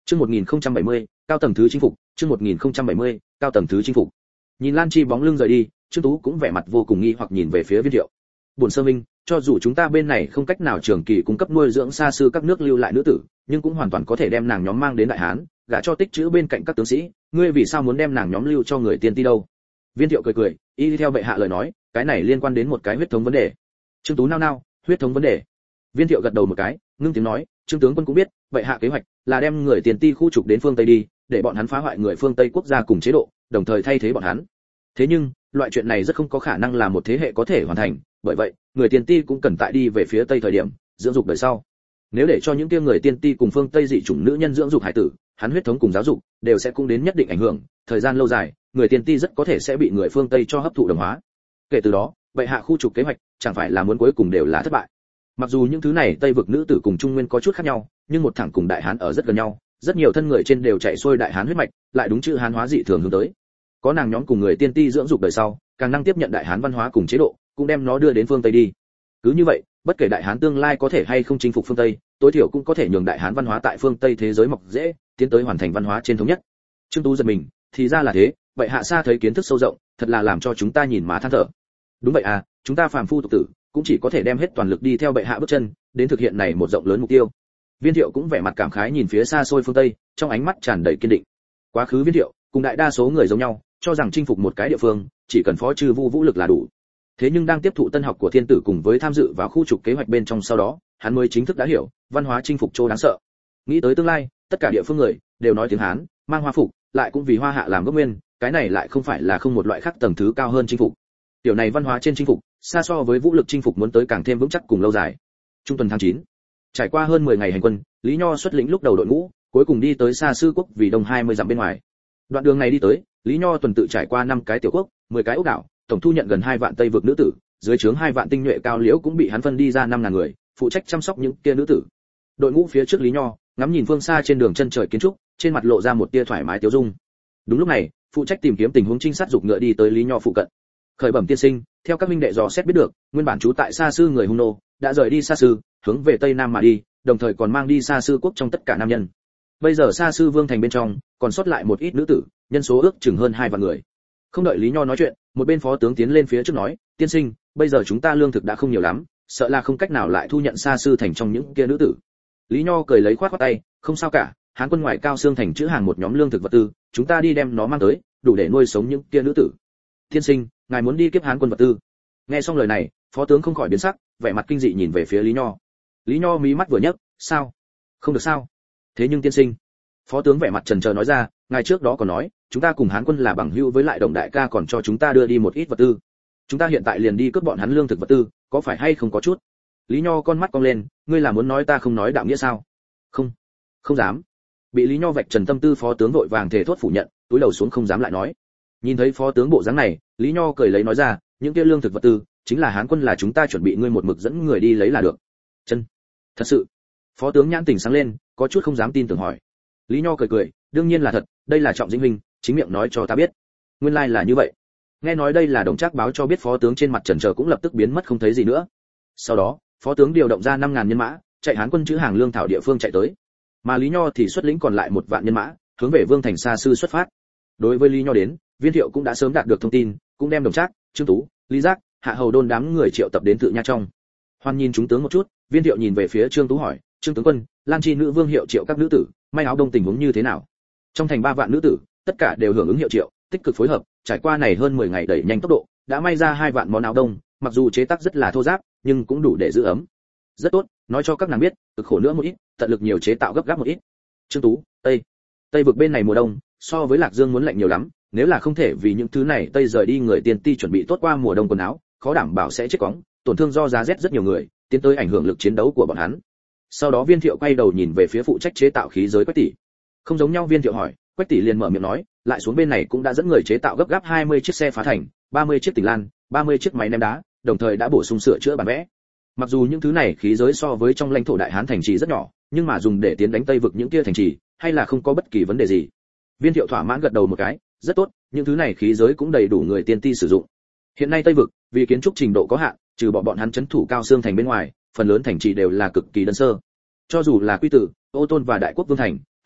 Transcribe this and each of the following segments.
Chương 1070, cao tầng thứ chinh phục, chương 1070, cao tầng thứ chinh phục. Nhìn Lan Chi bóng lưng rời đi, Trương Tú cũng vẻ mặt vô cùng nghi hoặc nhìn về phía Viên Thiệu. Bổn Sơ Minh, cho dù chúng ta bên này không cách nào trường kỳ cung cấp nuôi dưỡng xa xưa các nước lưu lại nữ tử, nhưng cũng hoàn toàn có thể đem nàng nhóm mang đến Đại Hán, gả cho tích trữ bên cạnh các tướng sĩ, ngươi vì sao muốn đem nàng nhóm lưu cho người tiên ti đâu? Viên Thiệu cười cười, y theo bệ hạ lời nói, cái này liên quan đến một cái huyết thống vấn đề. Trương Tú nao nao, huyết thống vấn đề. Viên Thiệu gật đầu một cái, ngưng tiếng nói, Trương tướng quân cũng biết, bệ hạ kế hoạch là đem người tiền ti khu trục đến phương Tây đi, để bọn hắn phá hoại người phương Tây quốc gia cùng chế độ, đồng thời thay thế bọn hắn. Thế nhưng, loại chuyện này rất không có khả năng là một thế hệ có thể hoàn thành, bởi vậy, người tiền ti cũng cần tại đi về phía Tây thời điểm, dưỡng dục đời sau. Nếu để cho những kia người tiên ti cùng phương Tây dị chủng nữ nhân dưỡng dục hải tử, hắn huyết thống cùng giáo dục đều sẽ cũng đến nhất định ảnh hưởng, thời gian lâu dài, người tiên ti rất có thể sẽ bị người phương Tây cho hấp thụ đồng hóa. Kể từ đó, bệ hạ khu trục kế hoạch chẳng phải là muốn cuối cùng đều là thất bại. Mặc dù những thứ này Tây vực nữ tử cùng Trung Nguyên có chút khác nhau, nhưng một thẳng cùng Đại Hán ở rất gần nhau, rất nhiều thân người trên đều chạy xuôi Đại Hán huyết mạch, lại đúng chữ Hán hóa dị thường hướng tới. Có nàng nhóm cùng người tiên ti dưỡng dục đời sau, càng năng tiếp nhận Đại Hán văn hóa cùng chế độ, cũng đem nó đưa đến phương Tây đi. Cứ như vậy, bất kể Đại Hán tương lai có thể hay không chinh phục phương Tây, tối thiểu cũng có thể nhường Đại Hán văn hóa tại phương Tây thế giới mọc dễ, tiến tới hoàn thành văn hóa trên thống nhất. Trương Tú giật mình, thì ra là thế, vậy hạ xa thấy kiến thức sâu rộng, thật là làm cho chúng ta nhìn mà than thở. Đúng vậy à, chúng ta phàm phu tục tử, cũng chỉ có thể đem hết toàn lực đi theo bệ hạ bước chân, đến thực hiện này một rộng lớn mục tiêu. Viên Thiệu cũng vẻ mặt cảm khái nhìn phía xa xôi phương Tây, trong ánh mắt tràn đầy kiên định. Quá khứ Viên Thiệu, cùng đại đa số người giống nhau, cho rằng chinh phục một cái địa phương, chỉ cần phó trừ vũ lực là đủ. Thế nhưng đang tiếp thụ tân học của thiên tử cùng với tham dự vào khu trục kế hoạch bên trong sau đó, hắn mới chính thức đã hiểu, văn hóa chinh phục chỗ đáng sợ. Nghĩ tới tương lai, tất cả địa phương người đều nói tiếng Hán, mang hoa phục, lại cũng vì hoa hạ làm gốc nguyên, cái này lại không phải là không một loại khác tầng thứ cao hơn chinh phục. Điều này văn hóa trên chinh phục, xa so với vũ lực chinh phục muốn tới càng thêm vững chắc cùng lâu dài. Trung tuần tháng 9, trải qua hơn 10 ngày hành quân, Lý Nho xuất lĩnh lúc đầu đội ngũ, cuối cùng đi tới Sa Sư quốc vì đông 20 dặm bên ngoài. Đoạn đường này đi tới, Lý Nho tuần tự trải qua 5 cái tiểu quốc, 10 cái ốc đảo, tổng thu nhận gần 2 vạn Tây vực nữ tử, dưới trướng 2 vạn tinh nhuệ cao liễu cũng bị hắn phân đi ra 5.000 người, phụ trách chăm sóc những kia nữ tử. Đội ngũ phía trước Lý Nho, ngắm nhìn phương xa trên đường chân trời kiến trúc, trên mặt lộ ra một tia thoải mái tiêu dung. Đúng lúc này, phụ trách tìm kiếm tình huống trinh sát dục ngựa đi tới Lý Nho phụ cận. Khởi bẩm tiên sinh, theo các minh đệ dò xét biết được, nguyên bản trú tại Sa Sư người Hung nô đã rời đi Sa Sư, hướng về tây nam mà đi, đồng thời còn mang đi Sa Sư quốc trong tất cả nam nhân. Bây giờ Sa Sư vương thành bên trong còn sót lại một ít nữ tử, nhân số ước chừng hơn 2 vạn người. Không đợi Lý Nho nói chuyện, một bên phó tướng tiến lên phía trước nói, tiên sinh, bây giờ chúng ta lương thực đã không nhiều lắm, sợ là không cách nào lại thu nhận Sa Sư thành trong những kia nữ tử. Lý Nho cười lấy khoát tay, không sao cả, Hán quân ngoại cao xương thành chữ hàng một nhóm lương thực vật tư, chúng ta đi đem nó mang tới, đủ để nuôi sống những kia nữ tử. Tiên sinh, ngài muốn đi kiếp Hán quân vật tư? Nghe xong lời này, phó tướng không khỏi biến sắc, vẻ mặt kinh dị nhìn về phía Lý Nho. Lý Nho mí mắt vừa nhấc, sao? Không được sao? Thế nhưng tiên sinh, phó tướng vẻ mặt chần chờ nói ra, ngài trước đó còn nói, chúng ta cùng Hán quân là bằng hữu với lại Đồng đại ca còn cho chúng ta đưa đi một ít vật tư. Chúng ta hiện tại liền đi cướp bọn hắn lương thực vật tư, có phải hay không có chút? Lý Nho con mắt cong lên, ngươi là muốn nói ta không nói đạo nghĩa sao? Không, không dám. Bị Lý Nho vạch trần tâm tư phó tướng vội vàng thề thốt phủ nhận, túi đầu xuống không dám lại nói. Nhìn thấy phó tướng bộ dáng này, Lý Nho cười lấy nói ra, những kia lương thực vật tư, chính là Hán quân là chúng ta chuẩn bị ngươi một mực dẫn người đi lấy là được. Chân? Thật sự? Phó tướng nhãn tỉnh sáng lên, có chút không dám tin tưởng hỏi. Lý Nho cười cười, đương nhiên là thật, đây là Trọng Dĩnh huynh, chính miệng nói cho ta biết. Nguyên lai là như vậy. Nghe nói đây là Đồng Trác báo cho biết, phó tướng trên mặt chần chờ cũng lập tức biến mất không thấy gì nữa. Sau đó, phó tướng điều động ra 5.000 nhân mã, chạy Hán quân trữ hàng lương thảo địa phương chạy tới. Mà Lý Nho thì xuất lĩnh còn lại 1 vạn nhân mã, hướng về Vương thành Sa Sư xuất phát. Đối với Lý Nho đến, Viên Thiệu cũng đã sớm đạt được thông tin, cũng đem Đồng Trác, Trương Tú, Lý Giác, Hạ Hầu Đôn đám người triệu tập đến Tự Nha trong. Hoan nhìn chúng tướng một chút, Viên Thiệu nhìn về phía Trương Tú hỏi, Trương tướng quân, Lan Chi nữ vương hiệu triệu các nữ tử, may áo đông tình huống như thế nào? Trong thành 3 vạn nữ tử, tất cả đều hưởng ứng hiệu triệu, tích cực phối hợp, trải qua này hơn 10 ngày đẩy nhanh tốc độ, đã may ra 2 vạn món áo đông, mặc dù chế tác rất là thô ráp, nhưng cũng đủ để giữ ấm. Rất tốt, nói cho các nàng biết, cực khổ nữa một ít, tận lực nhiều chế tạo gấp gáp một ít. Trương Tú, Tây vực bên này mùa đông, so với Lạc Dương muốn lạnh nhiều lắm, nếu là không thể vì những thứ này Tây rời đi người tiên ti chuẩn bị tốt qua mùa đông quần áo, khó đảm bảo sẽ chết cóng, tổn thương do giá rét rất nhiều người, tiến tới ảnh hưởng lực chiến đấu của bọn hắn. Sau đó Viên Thiệu quay đầu nhìn về phía phụ trách chế tạo khí giới Quách Tỷ. Không giống nhau, Viên Thiệu hỏi, Quách Tỷ liền mở miệng nói, lại xuống bên này cũng đã dẫn người chế tạo gấp gáp 20 chiếc xe phá thành, 30 chiếc tỉnh lan, 30 chiếc máy ném đá, đồng thời đã bổ sung sửa chữa bản vẽ. Mặc dù những thứ này khí giới so với trong lãnh thổ Đại Hán thành trì rất nhỏ, nhưng mà dùng để tiến đánh Tây vực những kia thành trì, hay là không có bất kỳ vấn đề gì. Viên Thiệu thỏa mãn gật đầu một cái, rất tốt, những thứ này khí giới cũng đầy đủ người tiên ti sử dụng. Hiện nay Tây vực, vì kiến trúc trình độ có hạn, trừ bọn hắn trấn thủ cao xương thành bên ngoài, phần lớn thành trì đều là cực kỳ đơn sơ. Cho dù là Quy Tử, Ô Tôn và Đại Quốc Vương thành,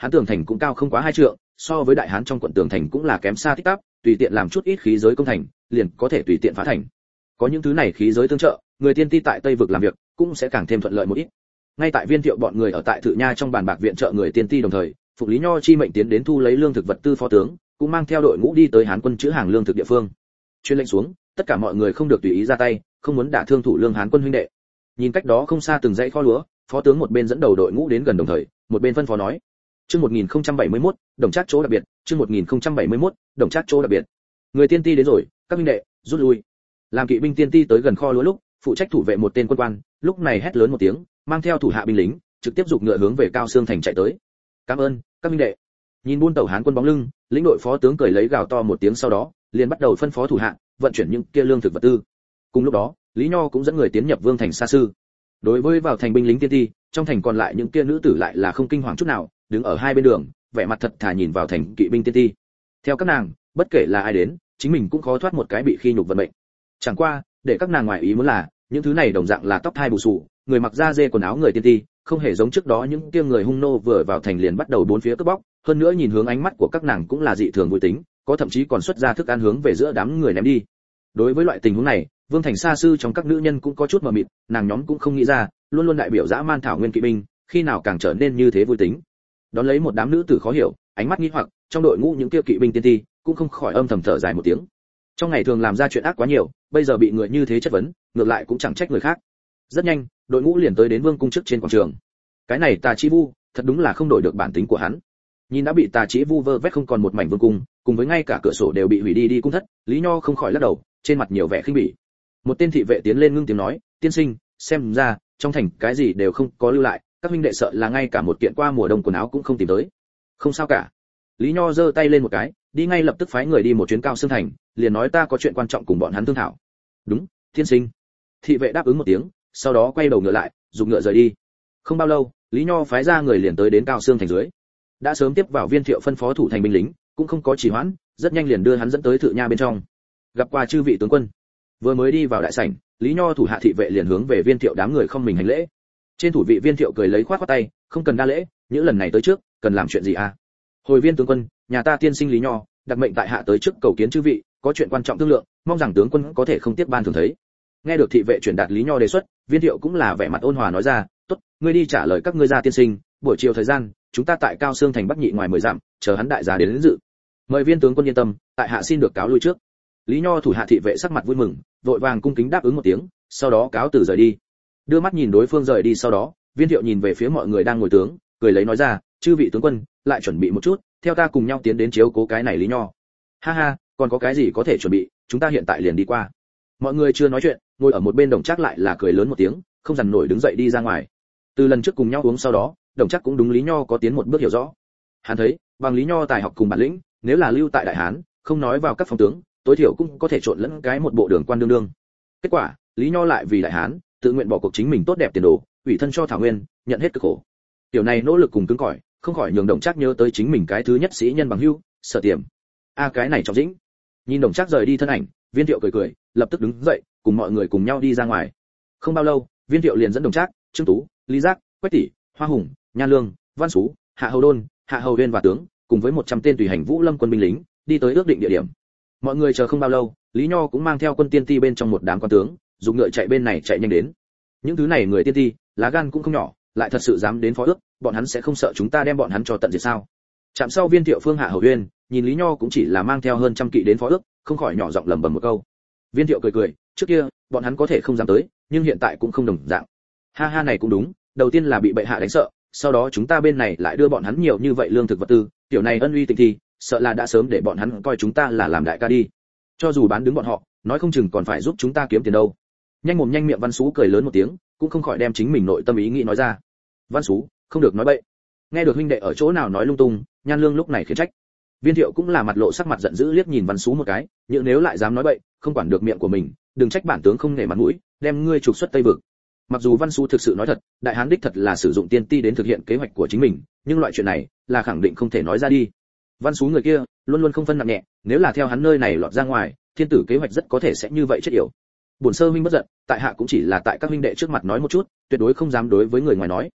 hắn tường thành cũng cao không quá 2 trượng, so với đại hán trong quận tường thành cũng là kém xa tích tắp, tùy tiện làm chút ít khí giới công thành, liền có thể tùy tiện phá thành. Có những thứ này khí giới tương trợ, người tiên ti tại Tây vực làm việc cũng sẽ càng thêm thuận lợi một ít. Ngay tại Viên Thiệu bọn người ở tại Thự Nha trong bàn bạc viện trợ người tiên ti đồng thời, Phục Lý Nho chi mệnh tiến đến thu lấy lương thực vật tư phó tướng, cũng mang theo đội ngũ đi tới Hán quân trữ hàng lương thực địa phương. Truyền lệnh xuống, tất cả mọi người không được tùy ý ra tay, không muốn đả thương thủ lương Hán quân huynh đệ. Nhìn cách đó không xa từng dãy kho lúa, phó tướng một bên dẫn đầu đội ngũ đến gần đồng thời, một bên phân phó nói: Chương 1071, đồng trác chỗ đặc biệt, chương 1071, đồng trác chỗ đặc biệt. Người tiên ti đến rồi, các huynh đệ, rút lui. Làm kỵ binh tiên ti tới gần kho lúa lúc, phụ trách thủ vệ một tên quân quan, lúc này hét lớn một tiếng, mang theo thủ hạ binh lính, trực tiếp giục ngựa hướng về Cao Xương thành chạy tới. Cảm ơn, các huynh đệ. Nhìn buôn tàu Hán quân bóng lưng, lĩnh đội phó tướng cười lấy gào to một tiếng sau đó, liền bắt đầu phân phó thủ hạ vận chuyển những kia lương thực vật tư. Cùng lúc đó, Lý Nho cũng dẫn người tiến nhập Vương thành xa sư. Đối với vào thành binh lính tiên ti, trong thành còn lại những kia nữ tử lại là không kinh hoàng chút nào, đứng ở hai bên đường, vẻ mặt thật thà nhìn vào thành kỵ binh tiên ti. Theo các nàng, bất kể là ai đến, chính mình cũng khó thoát một cái bị khi nhục vận mệnh. Chẳng qua, để các nàng ngoài ý muốn là, những thứ này đồng dạng là tóc hai bù xù, người mặc da dê quần áo người tiên ti, không hề giống trước đó những kia người hung nô vừa vào thành liền bắt đầu bốn phía cướp bóc, hơn nữa nhìn hướng ánh mắt của các nàng cũng là dị thường vui tính, có thậm chí còn xuất ra thức ăn hướng về giữa đám người ném đi. Đối với loại tình huống này, Vương thành xa sư trong các nữ nhân cũng có chút mờ mịt, nàng nhóm cũng không nghĩ ra, luôn luôn đại biểu dã man thảo nguyên kỵ binh, khi nào càng trở nên như thế vui tính. Đón lấy một đám nữ tử khó hiểu, ánh mắt nghi hoặc, trong đội ngũ những kia kỵ binh tiên ti, cũng không khỏi âm thầm thở dài một tiếng. Trong ngày thường làm ra chuyện ác quá nhiều, bây giờ bị người như thế chất vấn, ngược lại cũng chẳng trách người khác. Rất nhanh, đội ngũ liền tới đến Vương cung trước trên quảng trường. Cái này Tà Chí Vu, thật đúng là không đổi được bản tính của hắn. Nhìn đã bị Tà Chí Vu vơ vét không còn một mảnh vương cung, cùng với ngay cả cửa sổ đều bị hủy đi cung thất, Lý Nho không khỏi lắc đầu, trên mặt nhiều vẻ khinh bỉ. Một tên thị vệ tiến lên ngưng tiếng nói: "Tiên sinh, xem ra trong thành cái gì đều không có lưu lại, các huynh đệ sợ là ngay cả một kiện qua mùa đông quần áo cũng không tìm tới." "Không sao cả." Lý Nho giơ tay lên một cái, đi ngay lập tức phái người đi một chuyến Cao Xương thành, liền nói ta có chuyện quan trọng cùng bọn hắn thương thảo. "Đúng, tiên sinh." Thị vệ đáp ứng một tiếng, sau đó quay đầu ngựa lại, dùng ngựa rời đi. Không bao lâu, Lý Nho phái ra người liền tới đến Cao Xương thành dưới. Đã sớm tiếp vào Viên Thiệu phân phó thủ thành binh lính, cũng không có trì hoãn, rất nhanh liền đưa hắn dẫn tới Thự Nha bên trong. Gặp qua chư vị tướng quân. Vừa mới đi vào đại sảnh, Lý Nho thủ hạ thị vệ liền hướng về Viên Thiệu đám người không mình hành lễ. Trên thủ vị Viên Thiệu cười lấy khoát khoát tay, không cần đa lễ, những lần này tới trước, cần làm chuyện gì à? Hồi Viên tướng quân, nhà ta tiên sinh Lý Nho, đặc mệnh tại hạ tới trước cầu kiến chư vị, có chuyện quan trọng thương lượng, mong rằng tướng quân có thể không tiếc ban thường thấy. Nghe được thị vệ truyền đạt Lý Nho đề xuất, Viên Thiệu cũng là vẻ mặt ôn hòa nói ra, tốt, ngươi đi trả lời các ngươi gia tiên sinh, buổi chiều thời gian, chúng ta tại Cao Xương thành Bắc Nhị ngoài 10 dặm, chờ hắn đại gia đến dự. Mời Viên tướng quân yên tâm, tại hạ xin được cáo lui trước. Lý Nho thủ hạ thị vệ sắc mặt vui mừng, vội vàng cung kính đáp ứng một tiếng, sau đó cáo từ rời đi. Đưa mắt nhìn đối phương rời đi sau đó, Viên Thiệu nhìn về phía mọi người đang ngồi tướng, cười lấy nói ra, chư vị tướng quân, lại chuẩn bị một chút, theo ta cùng nhau tiến đến chiếu cố cái này Lý Nho. Ha ha, còn có cái gì có thể chuẩn bị, chúng ta hiện tại liền đi qua. Mọi người chưa nói chuyện, ngồi ở một bên Đồng Trác lại là cười lớn một tiếng, không dằn nổi đứng dậy đi ra ngoài. Từ lần trước cùng nhau uống sau đó, Đồng Trác cũng đúng Lý Nho có tiến một bước hiểu rõ. Hắn thấy, bằng Lý Nho tài học cùng bản lĩnh, nếu là lưu tại Đại Hán, không nói vào các phòng tướng, tối thiểu cũng có thể trộn lẫn cái một bộ đường quan đương đương. Kết quả, Lý Nho lại vì Đại Hán, tự nguyện bỏ cuộc chính mình tốt đẹp tiền đồ, ủy thân cho Thảo Nguyên, nhận hết cực khổ. Tiểu này nỗ lực cùng cứng cỏi, không khỏi nhường Đồng Trác nhớ tới chính mình cái thứ nhất sĩ nhân bằng hữu, Sở Tiềm. Cái này trọng dĩnh. Nhìn Đồng Trác rời đi thân ảnh, Viên Thiệu cười cười, lập tức đứng dậy, cùng mọi người cùng nhau đi ra ngoài. Không bao lâu, Viên Thiệu liền dẫn Đồng Trác, Trương Tú, Lý Giác, Quách Tỷ, Hoa Hùng, Nhan Lương, Văn Sú, Hạ Hầu Đôn, Hạ Hầu Uyên và tướng, cùng với 100 tên tùy hành Vũ Lâm quân binh lính, đi tới ước định địa điểm. Mọi người chờ không bao lâu, Lý Nho cũng mang theo quân tiên ti bên trong một đám quan tướng, dùng ngựa chạy bên này chạy nhanh đến. Những thứ này người tiên ti, lá gan cũng không nhỏ, lại thật sự dám đến phó ước, bọn hắn sẽ không sợ chúng ta đem bọn hắn cho tận diệt sao? Chạm sau Viên Thiệu phương Hạ Hầu Uyên, nhìn Lý Nho cũng chỉ là mang theo hơn trăm kỵ đến phó ước, không khỏi nhỏ giọng lẩm bẩm một câu. Viên Thiệu cười cười, trước kia, bọn hắn có thể không dám tới, nhưng hiện tại cũng không đồng dạng. Ha ha, này cũng đúng, đầu tiên là bị bệ hạ đánh sợ, sau đó chúng ta bên này lại đưa bọn hắn nhiều như vậy lương thực vật tư, tiểu này ân uy tình thì, sợ là đã sớm để bọn hắn coi chúng ta là làm đại ca đi. Cho dù bán đứng bọn họ, nói không chừng còn phải giúp chúng ta kiếm tiền đâu. Nhanh mồm nhanh miệng Văn Sú cười lớn một tiếng, cũng không khỏi đem chính mình nội tâm ý nghĩ nói ra. Văn Sú, không được nói bậy. Nghe được huynh đệ ở chỗ nào nói lung tung, Nhan Lương lúc này khiển trách. Viên Thiệu cũng là mặt lộ sắc mặt giận dữ liếc nhìn Văn Sú một cái, nhưng nếu lại dám nói bậy, không quản được miệng của mình, đừng trách bản tướng không nể mặt mũi, đem ngươi trục xuất Tây vực. Mặc dù Văn Sú thực sự nói thật, Đại Hán đích thật là sử dụng tiên ti đến thực hiện kế hoạch của chính mình, nhưng loại chuyện này là khẳng định không thể nói ra đi. Văn Sú người kia luôn luôn không phân nặng nhẹ, nếu là theo hắn nơi này lọt ra ngoài, thiên tử kế hoạch rất có thể sẽ như vậy chết yểu. Bổn sơ huynh bất giận, tại hạ cũng chỉ là tại các huynh đệ trước mặt nói một chút, tuyệt đối không dám đối với người ngoài nói.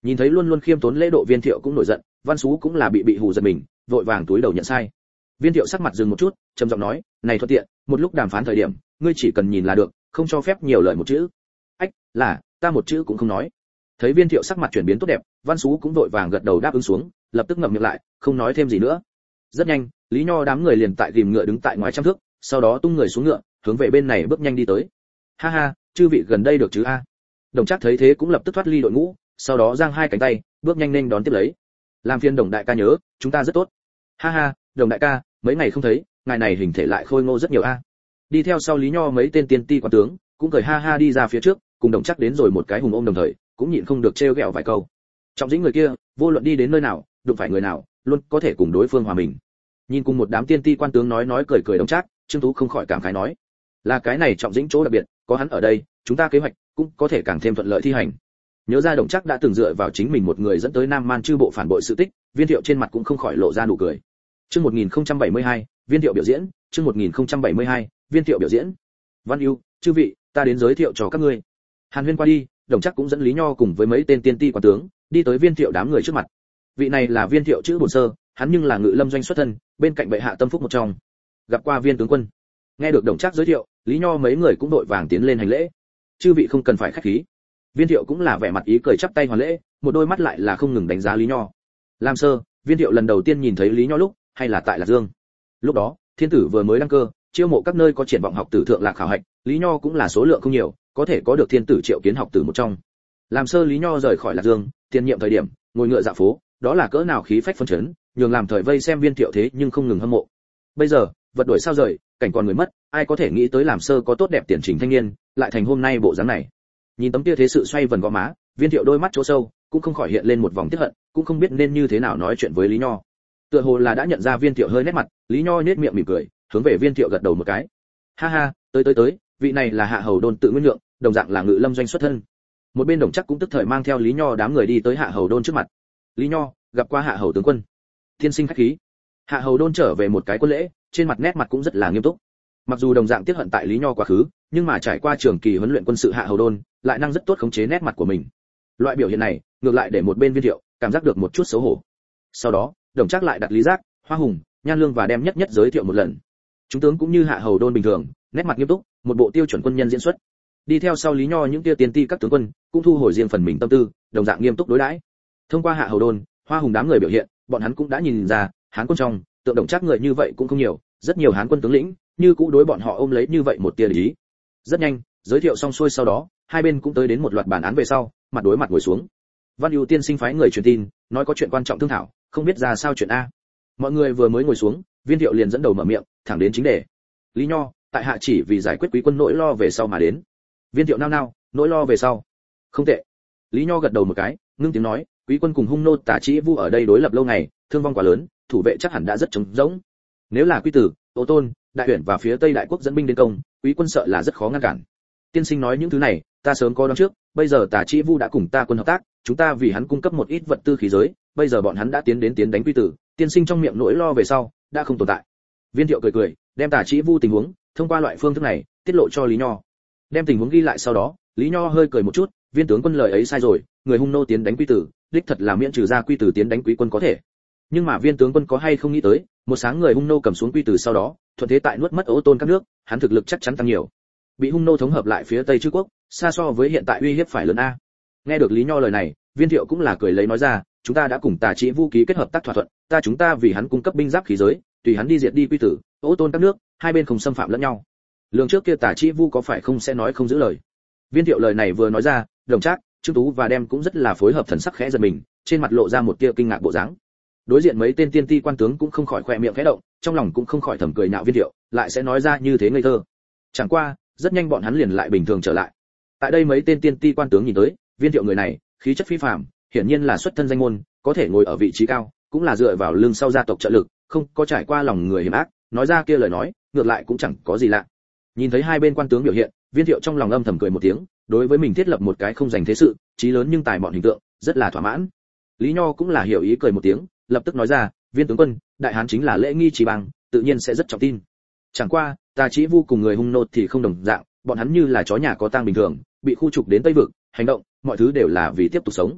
Nhìn thấy luôn luôn khiêm tốn lễ độ Viên Thiệu cũng nổi giận, Văn Sú cũng là bị hù giật mình, vội vàng túi đầu nhận sai. Viên Thiệu sắc mặt dừng một chút, trầm giọng nói, này thuận tiện, một lúc đàm phán thời điểm, ngươi chỉ cần nhìn là được, không cho phép nhiều lời một chữ. Ách, là, ta một chữ cũng không nói. Thấy Viên Thiệu sắc mặt chuyển biến tốt đẹp, Văn Sú cũng vội vàng gật đầu đáp ứng xuống, lập tức ngậm miệng lại, không nói thêm gì nữa. Rất nhanh, Lý Nho đám người liền tại ghìm ngựa đứng tại ngoài trăm thước, sau đó tung người xuống ngựa, hướng về bên này bước nhanh đi tới. Ha ha, chư vị gần đây được chứ a? Đồng Trác thấy thế cũng lập tức thoát ly đội ngũ, sau đó giang hai cánh tay, bước nhanh nên đón tiếp lấy. Làm phiền Đồng đại ca nhớ, chúng ta rất tốt. Ha ha, Đồng đại ca, mấy ngày không thấy, ngài này hình thể lại khôi ngô rất nhiều a. Đi theo sau Lý Nho mấy tên tiên ti quan tướng, cũng cười ha ha đi ra phía trước, cùng Đồng Trác đến rồi một cái hùng ôm đồng thời, cũng nhịn không được trêu ghẹo vài câu. Trọng Dĩnh người kia, vô luận đi đến nơi nào, đụng phải người nào, luôn có thể cùng đối phương hòa mình. Nhìn cùng một đám tiên ti quan tướng nói cười Đồng Trác, Trương Tú không khỏi cảm khái nói, là cái này Trọng Dĩnh chỗ đặc biệt, có hắn ở đây, chúng ta kế hoạch cũng có thể càng thêm thuận lợi thi hành. Nhớ ra Đồng Trác đã từng dựa vào chính mình một người dẫn tới Nam Man chư bộ phản bội sự tích, Viên Thiệu trên mặt cũng không khỏi lộ ra nụ cười. Chương 1072, Viên Thiệu biểu diễn, chương 1072, Viên Thiệu biểu diễn. Văn Ưu, chư vị, ta đến giới thiệu cho các ngươi. Hàn Huyên qua đi, Đồng Trác cũng dẫn Lý Nho cùng với mấy tên tiên ti quan tướng, đi tới Viên Thiệu đám người trước mặt. Vị này là Viên Thiệu chữ bổn sơ, hắn nhưng là Ngự Lâm doanh xuất thân, bên cạnh bệ hạ tâm phúc một trong. Gặp qua Viên tướng quân. Nghe được Đồng Trác giới thiệu, Lý Nho mấy người cũng đội vàng tiến lên hành lễ. Chư vị không cần phải khách khí. Viên Thiệu cũng là vẻ mặt ý cười chắp tay hoàn lễ, một đôi mắt lại là không ngừng đánh giá Lý Nho. Lam sơ, Viên Thiệu lần đầu tiên nhìn thấy Lý Nho lúc, hay là tại Lạc Dương. Lúc đó, thiên tử vừa mới đăng cơ, chiêu mộ các nơi có triển vọng học tử thượng lạc khảo hạch, Lý Nho cũng là số lượng không nhiều, có thể có được thiên tử triệu kiến học tử một trong. Làm sơ Lý Nho rời khỏi Lạc Dương, tiền nhiệm thời điểm, ngồi ngựa dạo phố, đó là cỡ nào khí phách phấn chấn, nhường làm thời vây xem Viên Thiệu thế nhưng không ngừng hâm mộ. Bây giờ, vật đổi sao rời, cảnh còn người mất, ai có thể nghĩ tới Làm sơ có tốt đẹp tiền trình thanh niên, lại thành hôm nay bộ dáng này. Nhìn tấm kia thế sự xoay vần gò má, Viên Thiệu đôi mắt chỗ sâu cũng không khỏi hiện lên một vòng tiếc hận, cũng không biết nên như thế nào nói chuyện với Lý Nho. Tựa hồ là đã nhận ra Viên Thiệu hơi nét mặt, Lý Nho nhếch miệng mỉm cười, hướng về Viên Thiệu gật đầu một cái. Ha ha, tới, vị này là Hạ Hầu Đôn tự Nguyên Nhượng, đồng dạng là Ngự Lâm doanh xuất thân. Một bên Đồng Trác cũng tức thời mang theo Lý Nho đám người đi tới Hạ Hầu Đôn trước mặt. Lý Nho, gặp qua Hạ Hầu tướng quân. Thiên sinh khách khí. Hạ Hầu Đôn trở về một cái quân lễ, trên mặt nét mặt cũng rất là nghiêm túc. Mặc dù đồng dạng tiếc hận tại Lý Nho quá khứ, nhưng mà trải qua trường kỳ huấn luyện quân sự Hạ Hầu Đôn, lại năng rất tốt khống chế nét mặt của mình. Loại biểu hiện này, ngược lại để một bên Viên Thiệu cảm giác được một chút xấu hổ. Sau đó, Đồng Trác lại đặt Lý Giác, Hoa Hùng, Nhan Lương và đem nhất giới thiệu một lần. Chúng tướng cũng như Hạ Hầu Đôn bình thường, nét mặt nghiêm túc, một bộ tiêu chuẩn quân nhân diễn xuất. Đi theo sau Lý Nho những tia tiên ti các tướng quân, cũng thu hồi riêng phần mình tâm tư, đồng dạng nghiêm túc đối đãi. Thông qua Hạ Hầu Đôn, Hoa Hùng đám người biểu hiện, bọn hắn cũng đã nhìn ra, Hán quân trong, tượng Đồng Trác người như vậy cũng không nhiều, rất nhiều Hán quân tướng lĩnh, như cũ đối bọn họ ôm lấy như vậy một tia lý. Rất nhanh, giới thiệu xong xuôi sau đó, hai bên cũng tới đến một loạt bản án về sau, mặt đối mặt ngồi xuống. Văn Ưu tiên sinh phái người truyền tin, nói có chuyện quan trọng thương thảo, không biết ra sao chuyện a. Mọi người vừa mới ngồi xuống, Viên Thiệu liền dẫn đầu mở miệng, thẳng đến chính đề. Lý Nho, tại hạ chỉ vì giải quyết quý quân nỗi lo về sau mà đến. Viên Thiệu nao, nỗi lo về sau. Không tệ. Lý Nho gật đầu một cái, ngưng tiếng nói, quý quân cùng hung nô Tả Trĩ Vu ở đây đối lập lâu ngày, thương vong quá lớn, thủ vệ chắc hẳn đã rất trống rỗng. Nếu là Quy Tử, Ô Tôn, Đại Uyển và phía Tây Đại Quốc dẫn binh đến công, quý quân sợ là rất khó ngăn cản. Tiên sinh nói những thứ này, ta sớm có đoán trước, bây giờ Tả Trĩ Vu đã cùng ta quân hợp tác, chúng ta vì hắn cung cấp một ít vật tư khí giới, bây giờ bọn hắn đã tiến đánh Quy Tử, tiên sinh trong miệng nỗi lo về sau đã không tồn tại. Viên Thiệu cười, đem Tả Trĩ Vu tình huống, thông qua loại phương thức này, tiết lộ cho Lý Nho. Đem tình huống ghi lại sau đó, Lý Nho hơi cười một chút, Viên tướng quân lời ấy sai rồi, người hung nô tiến đánh Quy Tử, đích thật là miễn trừ ra Quy Tử tiến đánh quý quân có thể. Nhưng mà Viên tướng quân có hay không nghĩ tới, một sáng người hung nô cầm xuống Quy Tử sau đó, thuận thế tại nuốt mất Ô Tôn các nước, hắn thực lực chắc chắn tăng nhiều. Bị hung nô thống hợp lại phía Tây Chư quốc, xa so với hiện tại uy hiếp phải lớn a. Nghe được Lý Nho lời này, Viên Thiệu cũng là cười lấy nói ra, chúng ta đã cùng Tả Trĩ Vu ký kết hợp tác thỏa thuận, chúng ta vì hắn cung cấp binh giáp khí giới, tùy hắn đi diệt đi Quy Tử, Ô Tôn các nước, hai bên không xâm phạm lẫn nhau. Lượng trước kia Tả Trĩ Vu có phải không sẽ nói không giữ lời. Viên Thiệu lời này vừa nói ra, Đồng Trác, Trương Tú và đem cũng rất là phối hợp, thần sắc khẽ giật mình, trên mặt lộ ra một tia kinh ngạc bộ dáng. Đối diện mấy tên tiên ti quan tướng cũng không khỏi khỏe miệng khẽ động, trong lòng cũng không khỏi thầm cười nhạo Viên Thiệu, lại sẽ nói ra như thế ngây thơ. Chẳng qua, rất nhanh bọn hắn liền lại bình thường trở lại. Tại đây mấy tên tiên ti quan tướng nhìn tới, Viên Thiệu người này, khí chất phi phàm, hiển nhiên là xuất thân danh môn, có thể ngồi ở vị trí cao, cũng là dựa vào lưng sau gia tộc trợ lực, không có trải qua lòng người hiểm ác, nói ra kia lời nói, ngược lại cũng chẳng có gì lạ. Nhìn thấy hai bên quan tướng biểu hiện, Viên Thiệu trong lòng âm thầm cười một tiếng, đối với mình thiết lập một cái không dành thế sự, chí lớn nhưng tài bọn hình tượng, rất là thỏa mãn. Lý Nho cũng là hiểu ý cười một tiếng, lập tức nói ra, Viên tướng quân, đại hán chính là lễ nghi trì bằng, tự nhiên sẽ rất trọng tin. Chẳng qua, Tả Trĩ Vu cùng người hung nô thì không đồng dạng, bọn hắn như là chó nhà có tang bình thường, bị khu trục đến Tây vực, hành động, mọi thứ đều là vì tiếp tục sống.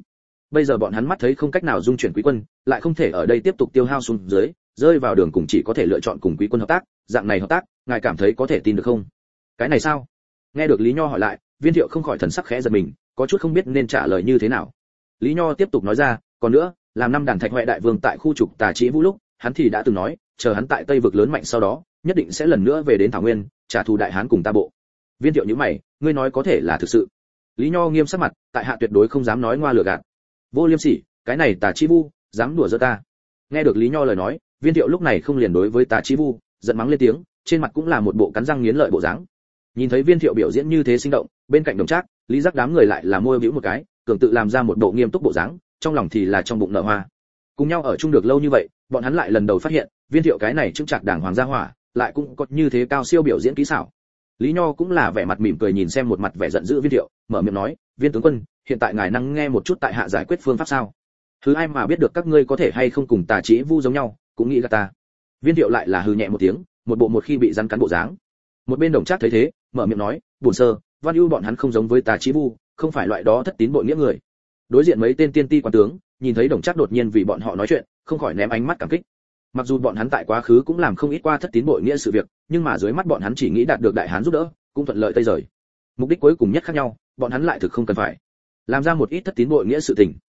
Bây giờ bọn hắn mắt thấy không cách nào dung chuyển quý quân, lại không thể ở đây tiếp tục tiêu hao xuống dưới, rơi vào đường cùng chỉ có thể lựa chọn cùng quý quân hợp tác, dạng này hợp tác, ngài cảm thấy có thể tin được không? Cái này sao? Nghe được Lý Nho hỏi lại, Viên Thiệu không khỏi thần sắc khẽ giật mình, có chút không biết nên trả lời như thế nào. Lý Nho tiếp tục nói ra, còn nữa, làm năm đàn Thạch Hoại đại vương tại khu trục Tà Chí Vũ lúc, hắn thì đã từng nói, chờ hắn tại Tây vực lớn mạnh sau đó, nhất định sẽ lần nữa về đến Thảo Nguyên, trả thù đại hán cùng ta bộ. Viên Thiệu nhíu mày, ngươi nói có thể là thực sự? Lý Nho nghiêm sắc mặt, tại hạ tuyệt đối không dám nói ngoa lừa gạt. Vô liêm sỉ, cái này Tà Chí Vũ, dám đùa giỡn ta. Nghe được Lý Nho lời nói, Viên Thiệu lúc này không liền đối với Tà Chí Vũ giận mắng lên tiếng, trên mặt cũng là một bộ cắn răng nghiến lợi bộ dáng. Nhìn thấy Viên Thiệu biểu diễn như thế sinh động, bên cạnh Đồng Trác, Lý Giác đám người lại là môi bĩu một cái, cường tự làm ra một bộ nghiêm túc bộ dáng, trong lòng thì là trong bụng nở hoa. Cùng nhau ở chung được lâu như vậy, bọn hắn lại lần đầu phát hiện, Viên Thiệu cái này chứng trạc đảng hoàng gia hỏa, lại cũng có như thế cao siêu biểu diễn kỹ xảo. Lý Nho cũng là vẻ mặt mỉm cười nhìn xem một mặt vẻ giận dữ Viên Thiệu, mở miệng nói, Viên tướng quân, hiện tại ngài năng nghe một chút tại hạ giải quyết phương pháp sao? Thứ ai mà biết được các ngươi có thể hay không cùng Tà Chí Vu giống nhau, cũng nghĩ là ta. Viên Thiệu lại là hừ nhẹ một tiếng, một bộ một khi bị rắn cắn bộ dáng. Một bên Đồng Trác thấy thế, mở miệng nói, bổn sơ, Văn Ưu bọn hắn không giống với Tà Chí Vu, không phải loại đó thất tín bội nghĩa người. Đối diện mấy tên tiên ti quan tướng, nhìn thấy Đồng Trác đột nhiên vì bọn họ nói chuyện, không khỏi ném ánh mắt cảm kích. Mặc dù bọn hắn tại quá khứ cũng làm không ít qua thất tín bội nghĩa sự việc, nhưng mà dưới mắt bọn hắn chỉ nghĩ đạt được đại hán giúp đỡ, cũng thuận lợi tây rời. Mục đích cuối cùng nhất khác nhau, bọn hắn lại thực không cần phải làm ra một ít thất tín bội nghĩa sự tình.